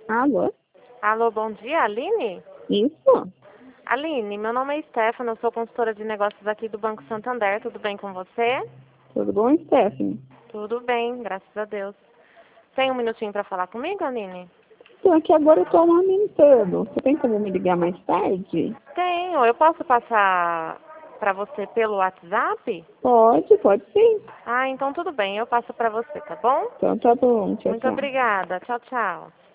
Alô? Alô, bom dia, Aline? Isso? Aline, meu nome é Stefano, eu sou consultora de negócios aqui do Banco Santander, tudo bem com você? Tudo bom, Stephanie? Tudo bem, graças a Deus. Tem um minutinho para falar comigo, Aline? Tô aqui agora, eu tô amamentando. Você tem como me ligar mais tarde? Tenho, eu posso passar para você pelo WhatsApp? Pode sim. Ah, então tudo bem, eu passo para você, tá bom? Então tá bom, tchau, Muito tchau. obrigada, tchau, tchau.